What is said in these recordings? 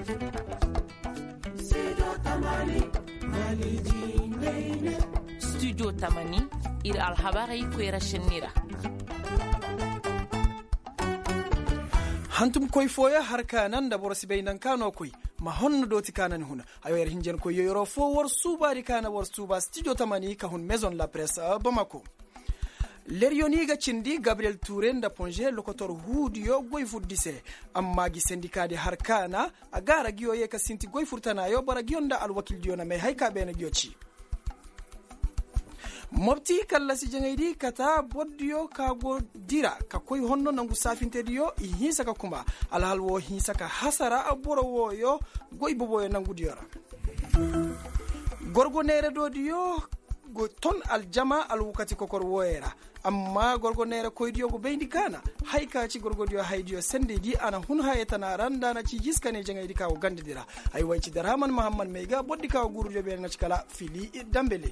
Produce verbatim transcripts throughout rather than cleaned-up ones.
studio tamani ir alhabari kwera shenira hantum koy foya harka nan da borsi bainan kano koy ma honno doti kanan huna ayo yer hinjen koy yoro fo wor subari kana wor suba studio tamani ka hun maison la presse Bamako. L'Erioniga cindi Gabriel Touré da ponge lokotor hudiyo goy fuddise amma gi syndicat de harkana agara giyo ye ka sinti goy furtana yo bara gionda al wakil diona me hayka bena gioci mobti kala si jangaydi kata boddiyo ka go dira ka koy honno nangu safinte diyo i hisa ka kuma al halwo hisa ka hasara aboro woyo goy boboyo nangu diora gorgo nere do diyo go ton aljama al wukati kokor woyera amma gorgo nere koydiyo go beyndi kana hayka ci gorgo diyo haydiyo sende di ana hun hayetana randa na ci jiskane jangaydi ka go gandidira ay wayci darhaman muhammad meyga boddi ka guru jobe na ci kala fili dambele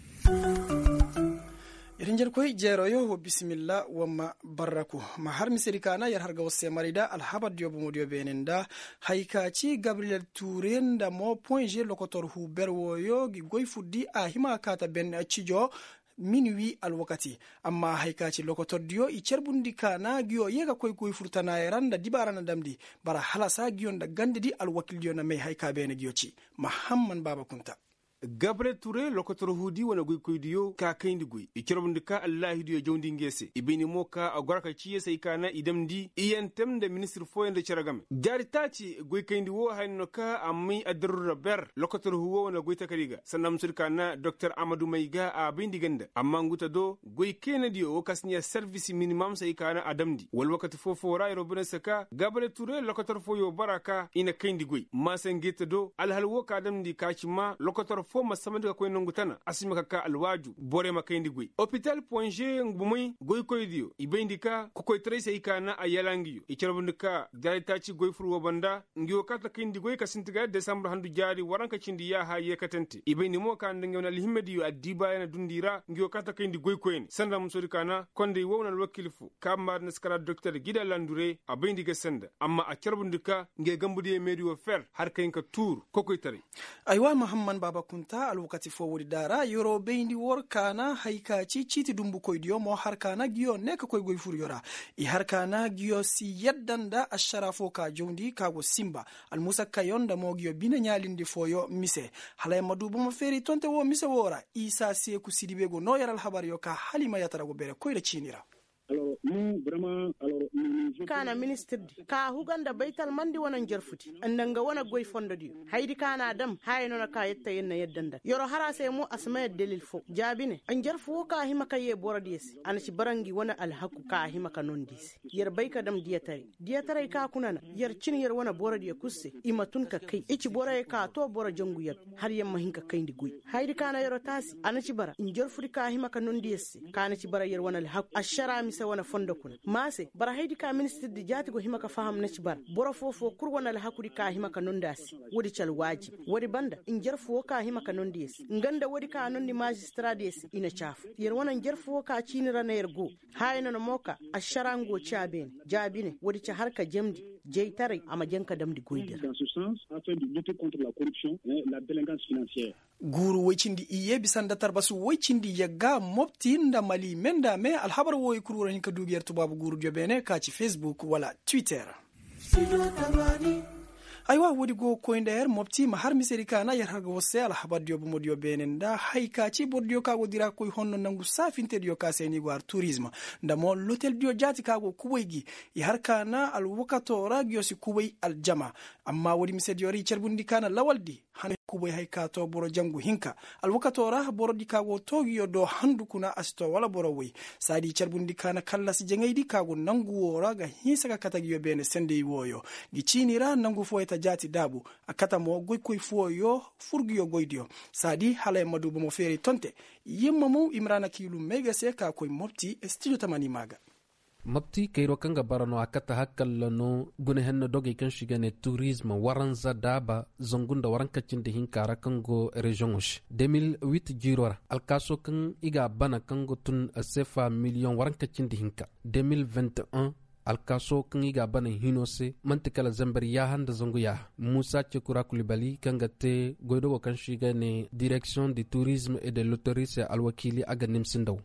irinjer koy jero yo bismillah wamma baraku ma har misiri kana yar harga wasse marida alhabad yobo modio benenda hayka ci Gabriel Touré nda mo point G lokotor hu berwo yo gi goy fuddi a hima kata ben cijo minuit al wakati amma hayka ci lokotor dio i cerbundi kana giyo yega koy koy furtana randa dibarana damdi bara halasa giyon da gandidi al wakil dio na me hayka ben giyo ci Muhammad Baba Kunta. Gabriel Touré lokotor hudi wana goy koydiyo ka kayndi goy e kirobndi ka Allah hidiyo jawdi ngese ibini moka agorka ciye sai kana idamdi iyentem de ministre foyende ceragame jari taci goy kayndi wo hayno ka ammi adarura ber lokotor huwo wana goy takariga sanam surkana Dr Amadou Mayga a bindi ganda amma nguta do goy kenedi o kasniya service minimum sai kana adamdi wal wakati fofo ray robina saka Gabriel Touré lokotor foyo baraka ina kayndi goy ma sengeta do al halwo ka adamdi kachima lokotor fo masamandi ko nongutana asimaka ka alwaju bore makayndi goy hôpital point G ngumui goy koydiyo ibendika ko koy trese ikana ayalangiyo icerobundika dalitaci goy furwo banda ngiyo kata kayndi goy kasintiga december handu jari waranka cindi ya ha yekatente ibendi mo kan ngewna lihmediyo adiba yana dundira ngiyo kata kayndi goy koyni sanda musori kana konde wona wakilifu kamar naskara docteur Gida Landure abendiga senda amma a cerbundika nge gambudi medio fer har kaynka tour ko koy tari aywa Muhammad Baba Kunta alwakati fo wuri dara yoro beyndi wor kana haykaci citi dumbu koydiyo mo harkana giyo neka koy goy furyora i harkana giyo si yeddanda asharafo ka jondi kago simba al musa kayonda mo giyo bina nyalindi foyo mise halay madubu mo feri tonte wo mise wora isa seku sidibego no yaral habar yo ka halima yatara go bere koyda cinira. Alors nous vraiment alors nous kana ministre ka huganda baital mandi wonan jerfuti andanga wona goy fondo di haydi kana dam hayno na ka yetta yenna yeddanda yoro harase mu asma delil fo jabine an jerfu ka hima kaye boradiyesi an ci barangi wona alhaku ka hima ka nondisi yer bayka dam diyatare diyatare ka kunana yer cin yer wona boradiye kusse imatun ka kai ici boraye ka to bora jangu yar har yamma hinka kayndi goy haydi kana yoro tasi an ci bara in jerfuti ka hima ka nondiyesi kana ci bara yer wona alhaku ashara sa wana fondo kuna mase bara haydi ka ministre di jati go himaka faham na ci bar boro fofo kur wana la hakuri ka himaka nondasi wodi chal waji wodi banda in jarfo ka himaka nondis nganda wodi ka nondi magistrat des ina chafu yer wana jarfo ka cinira na yergo hayna no moka asharango chaben jabine wodi cha harka jemdi jeytare ama janka damdi goydir dans ce sens afin de lutter contre la corruption et la délinquance financière. Guru waycindi iye bisanda tarbasu waycindi yagga mopti nda mali menda me alhabar woy kurura hinka dugiyar tubabu guru jobene ka ci Facebook wala Twitter. aywa wodi go koynder mopti ma har miseri kana yar harga wosse alhabar diobo modio benenda hayka ci bordio kago dira koy honno nangu safinte dio ka seni gwar tourisme ndamo l'hôtel dio jati kago kuboygi i har kana al wakato radio si kuboy al jama amma wodi misedi yori cerbundi kana lawaldi han kuboy hayka to boro jangu hinka al wakato ra boro di kago togiyo do handu kuna asto wala boro wi sadi cerbundi kana kala si jengaydi kago nangu wora ga hisaka katagiyo bene sende woyo gi cinira nangu foyta jati dabu akata mo goy koy foyo furgiyo goydio sadi halay madubo mo feri tonte yimma mo imrana kilu mega seka koy mopti studio tamani maga mapti kayro kanga barano akata hakkallano gune henno doge kan shigane tourisme waranza daba zongunda waranka cinde hinkara kango regionosh deux mille huit jirora alkaso kan iga bana kango tun sefa million waranka cinde hinka deux mille vingt et un alkaso kan iga bana hinose mantikala zambar ya handa zangu ya Musa Chekura Kulibali kan gate goido kan shiga ne direction du tourisme et de l'autorité alwakili aga nimsindaw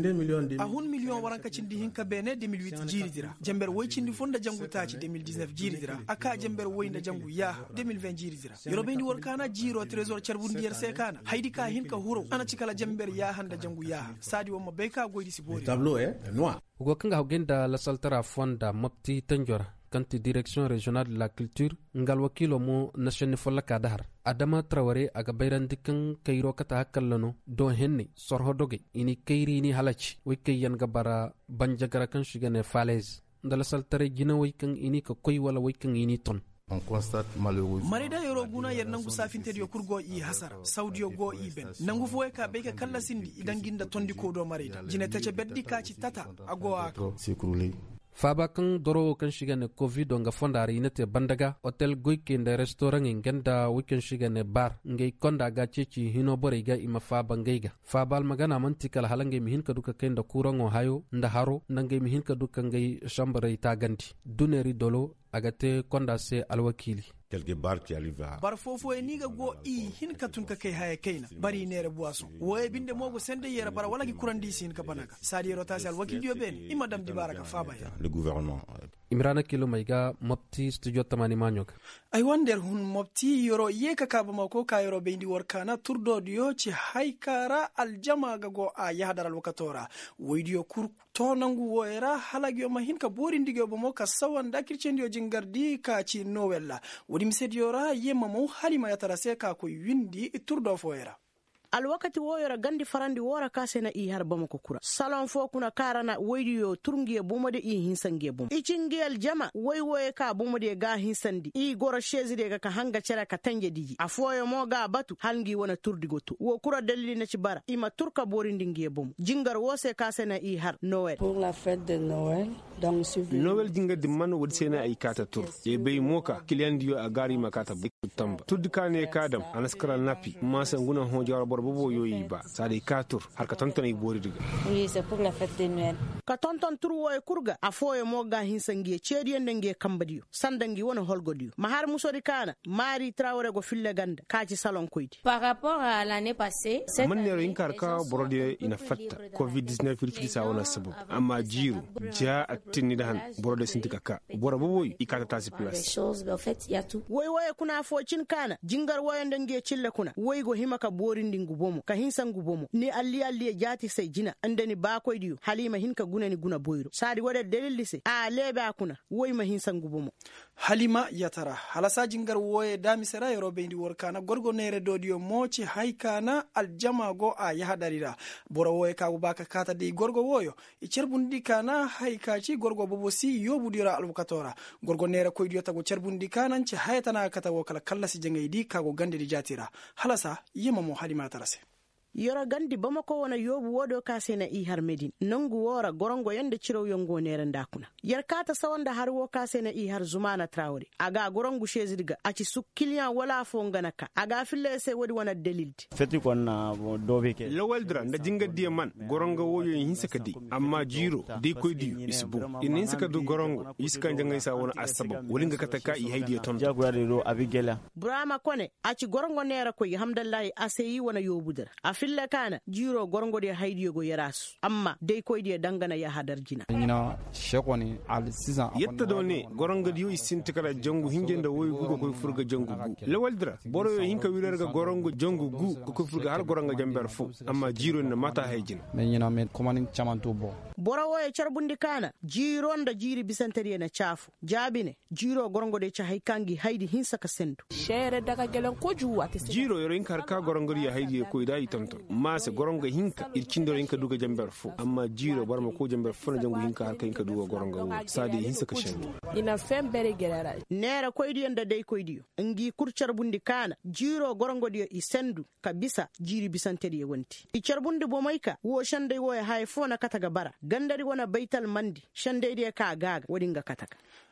a hun million waranka cindi hinka bene deux mille huit jiridira jamber woy cindi fonda jangu taci deux mille dix-neuf jiridira aka jamber woynda jangu ya deux mille vingt jiridira yorobeni workana jiro trésor charbundiyar sekana haydi ka hinka huro ana cikala jamber ya handa jangu ya sadi wonmo be ka goydi sibori tableau est noir ugo kanga hawgenda la saltara fonda mapti tanjora kanti direction régionale de la culture ngal wakilo mo nation folla ka dahar Adama Traoré aga bayrandikan kayro kata hakallano do henni sorho doge ini kayri ni halachi wikay yan gabara banjagara kan shigane falaise ndala saltare jina wikan ini ka koy wala wikan ini ton. On constate malheureusement marida yoro guna yer nangu safinte dio kurgo i hasara saudio go i ben nangu foe ka be ka kala sindi idan ginda tondi ko do marida jine tace beddi ka ci tata ago ak s'écrouler. Faba kan doro kan shigane covid nga fondari inete bandaga hotel goyke nda restaurant ngenda weekend shigane bar ngay konda ga ceci hino bore ga ima faba ngayga fabal magana mantikal halange mihin ka duka kenda kurango hayo nda haro nangay mihin ka duka ngay chambre ita gandi duneri dolo agate konda se alwakili quelque bar qui arrive à bar fofo e niga go i hin katun ka kai haya kaina bari nere boisson woy binde mogo sende yera bara wala gi kurandi sin ka banaka sadi rotasi alwakil dio ben imadam di baraka faba ya le gouvernement Imrana kilo maiga mopti studio tamani manyoka ay wander hun mopti yoro yeka kaba mako ka yoro bendi workana turdo dio ci haykara aljama ga go a yahdar alwakatora woydio kur to nangu woyra halagyo mahin ka bori ndigyo bomo ka sawanda kircendio jingardi ka ci nowella wodi misediora yemma mo halima yatarase ka ko windi turdo foyra alwakati woyora gandi farandi wora kasena i har bamako kura salon fo kuna karana woydiyo turgiye bomode i hinsangiye bom icingel jama woy woy ka bomode ga hinsandi i goro chezide ga ka hanga cera ka tanje diji afoyo mo ga batu halngi wona turdi goto wo kura dalili na ci bara ima turka borindi ngiye bom jingar wose kasena i har Noël pour la fête de Noël donc Noël jingar di man wodi sena ay kata tur e bey moka kliendiyo a gari makata tamba tuddi kane kadam anaskara napi masa nguna ho jara bobo yoyi ba sadi katur har ka tonton ay bori diga oui c'est pour la fête de Noël ka tonton tur woy kurga afoyo mo ga hinsangiye cedi yende nge kambadiyo sandangi wona holgodiyo ma har musori kana mari Traoré go fille ganda kaci salon koydi par rapport à l'année passée man ne rin karka borode ina fatta covid dix-neuf fiti sa wona sabu amma jiru ja atini dan borode sintika ka boro boboy ikata tasi place en fait il y a tout woy woy kuna focin kana jingar woyande nge cille kuna woy go himaka borindi ngubomo ka hinsan ngubomo ni alli alli jati sai jina andani ba koydiyo halima hinka gunani guna boyro sadi wada delilise a lebe akuna woy ma hinsan ngubomo halima yatara halasa jingar woye dami sera yoro bendi workana gorgo nere dodiyo moci haykana aljama go a yahadarira boro woye ka baka kata de gorgo woyo e cerbundi kana haykaci gorgo bobosi yobudira albukatora gorgo nere koydiyo tago cerbundi kana ci haytana kata wo kala kala si jangaydi kago gande di jatira halasa yema mo halima tarase yoro gandi bamako wona yobu wodo kasena i har medin nangu wora gorongo yande ciro yongo nere ndakuna yar kata sawanda har wo kasena i har Zumana Traoré aga gorongo chezirga aci sukkilian wala fo nganaka aga fille se wodi wona delilti feti kon dobe ke lawal dra nda jinga di man gorongo woyo hinsa kadi amma jiro de koydi isbu in hinsa kadu gorongo iska jangay sa wona asbab wolinga kataka i haydi ton jagware do abigela Brahma kone aci gorongo nere ko hamdallahi aseyi wona yobudar fille kana jiro gorgo de haydiyo go yarasu amma dai koy de dangana ya hadar jina nyina shekoni al siza yetta do ne gorongo diyo isintikara jangu hinjenda woy gugo koy furga jangu gu lewaldra boro yo hinka wirerga gorongo jangu gu ko furga har gorongo jamber fu amma jiro na mata hayjina me nyina me komani chamanto bo boro woye charbundi kana jiro nda jiri bisanteriye na chafu jabine jiro gorongo de cha haykangi haydi hinsa ka sendu shere daga gelen ko juwa jiro yo hinkar ka gorongo ya haydi ko dai tonto mase gorongo hinka irkindo hinka duga jamber fu amma jiro barma ko jamber fu na jangu hinka har kai ka duga gorongo sadi hinsa ka shendu ina fembere gerara nera koydi yanda dai koydi ngi kurchar bundi kana jiro gorongo de isendu kabisa jiri bisanteriye wonti i charbundi bo maika wo shande wo hay fo na kataga bara gandari wona baital mandi shande de ka gaga wodinga kataka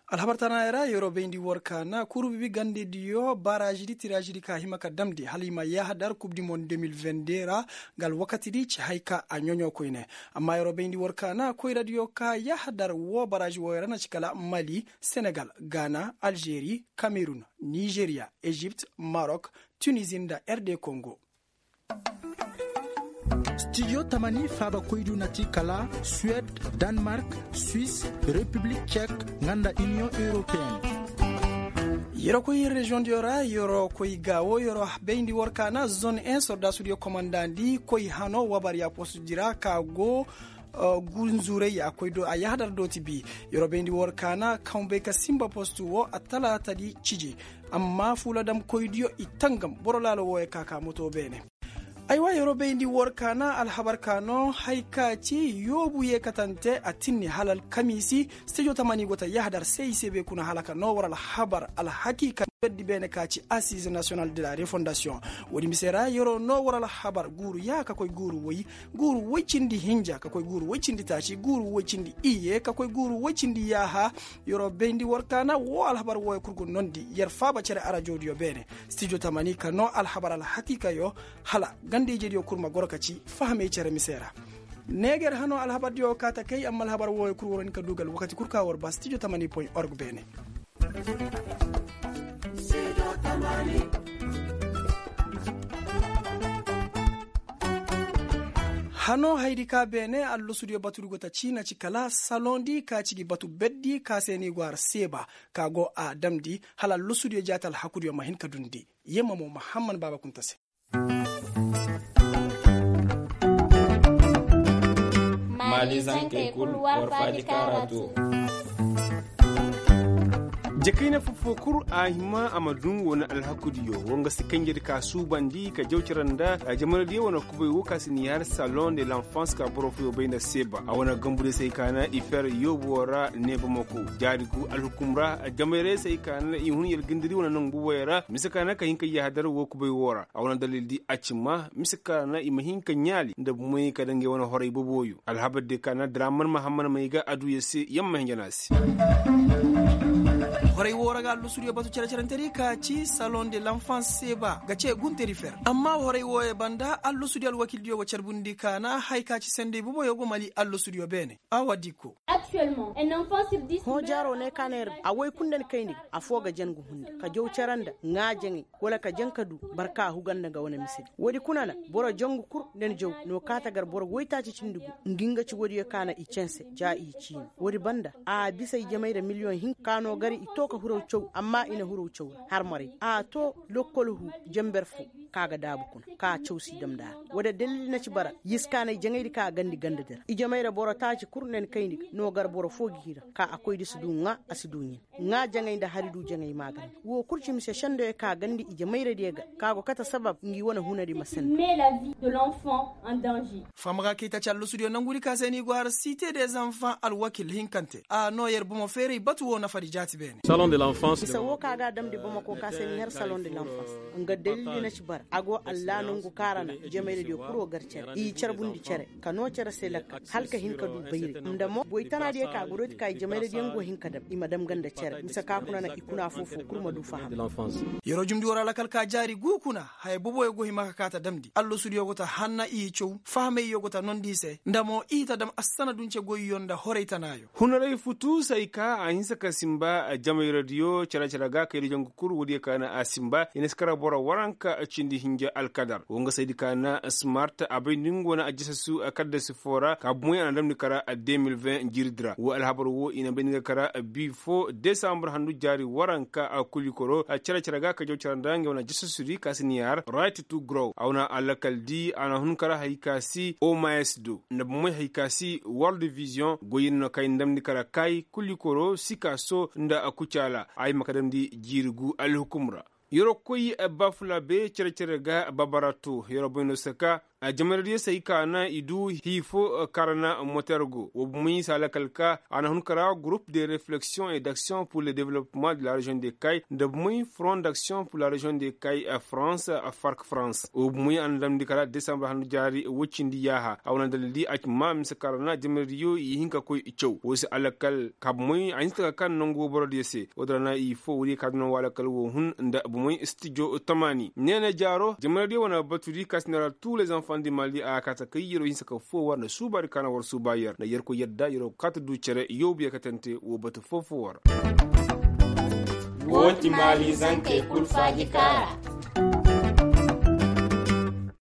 alhabartana era yoro bendi worka na kurubi gande diyo barajidi tirajidi ka himaka damdi halima ya hadar coupe du monde deux mille vingt-deux ra gal wakati di ci hayka a nyonyo koyne amma yoro bendi worka na koy radio ka ya hadar wo baraji wo rana cikala Mali, Senegal, Ghana, Algérie, Cameroun, Nigeria, Egypte, Maroc, Tunisie da R D Congo. Studio Tamani Faba Koidu Nati Kala, Suède, Danemark, Suisse, République tchèque, Nganda Union Européenne. Yoro koy région diora yoro koy gawo yoro bendi workana zone un sorda studio commandandi koy hano wabar ya posudira kago Uh, gunzure ya koy do a yahdar do tibi yoro bendi workana kambe ka simba postu wo atala tadi ciji amma fula dam koy dio itangam borolalo wo e kaka moto bene aywa yoro bendi workana alhabar kano haikaci yobu ye katante atinni halal kamisi studio tamani gota yahdar sei sebe kuna halaka no waral habar al hakika beddi bene kaci assise nationale de la refondation wodi misera yoro no waral habar guru ya ka koy guru woyi guru wocindi hinja ka koy guru wocindi taci guru wocindi iye ka koy guru wocindi yaha yoro bendi workana wo al habar wo kurgo nondi yer faba cere ara jodio bene studio tamani kano al habar al hakika yo hala gande jedi o kurma gorkaci fahame cere misera neger hano al habar dio kata kay amal habar wo kurworon ka dugal wakati kurka wor ba studio tamani point org bene hano haydi ka bene allo studio baturu gota china cikala salondi ka cigi batu beddi ka seni gwar seba ka go a damdi hala allo studio jatal hakuri ma hin kadundi yema mo muhammad baba kuntase malizan ke kul warfadi karatu jakina fofokur a hima amadun wani alhakudiyo wanga sikangir ka subandi ka jawciranda a jamal diyo wana kubai wuka siniyar salon de l'enfance ka borofu bayna seba a wana gambude sai kana ifer yobora neba mako jariku alhukumra a jamare sai kana ihun yel gindiri wana nan buwayara misakana ka hinka ya hadar wo kubai wora a wana dalil di acima misakana imahin ka nyali da mai ka dange wana horai boboyu alhabad de kana draman mahamman mai ga adu yase yamma hinjanasi horay woraga allo studio batu cere cerenteri ka ci salon de l'enfance seba gace gunteri fer amma horay wo e banda allo studio al wakil dio cerbundi kana hay ka ci sende bubo yogo mali allo studio bene awadiko actuellement un enfant sur dix ho jaro ne kaner awai kunden kayni afoga jangu hunde ka jow ceranda ngajengi wala ka jankadu barka huganda ga wona misidi wodi kunana boro jangu kur den jow no kata gar boro woyta ci cindugu nginga ci wodi kana i cense ja i ci wodi banda a bisa jamaida million hin kano gari ito ka huro chow amma ina huro chow har mari a to lokkolhu jamberfu kaga dabu kun ka chow si damda wada dalil na ci bara yiskana jangaydi ka gandi ganda der i jamayra boro taci kurnen kayndi no gar boro fogi hira ka akoy di sudunga asidunya nga jangayda haridu jangay magan wo kurci mi se shando e ka gandi i jamayra dega kago kata sabab ngi wona hunadi masen met la vie de l'enfant en danger famaga kita callo studio nanguri ka seni gwar cité des enfants al wakil hinkante a no yer bumo fere batu wona fadi jati bene salon de l'enfance bisa wo kaga damde bamako ka seni her salon de l'enfance nga dalili na ci bara ago alla nungu karana jemere de kuro garcere i cerbundi cere kano cere selaka halka hinka du bayre ndamo boy tana de ka goroti kay jemere de ngo hinka dab i madam ganda cere misa ka kuna na ikuna fofo kurma du faham yoro jumdi wora la kalka jari gukuna hay bobo go himaka kata damdi allo studio gota hanna i chow fahme yogota non dise ndamo ita dam asana dunce goy yonda horeitanayo hunare futu sai ka a hinsa kasimba a jamai radio cara cara ga kai jangu kur wodi kana asimba ina skara bora waranka a cindi hinja alkadar wonga saidi kana smart abay ningona ajisa su akadda sifora ka bumoy ana damni kara a deux mille vingt jirdra wo alhabar wo ina beninga kara bifo décembre handu jari waranka a kulikoro a cara cara ga ka jaw cara ndange wana jisa suri kasiniyar right to grow awna alakaldi ana hun kara haikasi o maesdo na bumoy haikasi world vision goyin no kay ndamni kara kay kulikoro sikaso nda akucala ay makadam di jirgu alhukumra yoro koyi bafula be cere cere ga babarato yoro boyno saka a jamardiye sai kana idu hifo karana motergo wo bumi sala kalka ana hunkara groupe de réflexion et d'action pour le développement de la région des Kay de bumi front d'action pour la région des Kay à France à Farc France wo bumi andam dikara décembre hanu jari wucindi yaha awna daldi ak mam sa karana jamardiyo yi hinka koy iccew wo si alakal kabmoy ainsta kan nongo borodiyese odrana i fo wuri kadno wala kal wo hun nda bumi studio tamani nena jaro jamardiyo wana batudi kasnara tous les enfants du Mali a kata kayiro hinsa ka fo warna subari kana war subayar na yerko yadda yoro kata du cere yobiya katante wo batu fo fo war woti Mali zanke kulfaji kara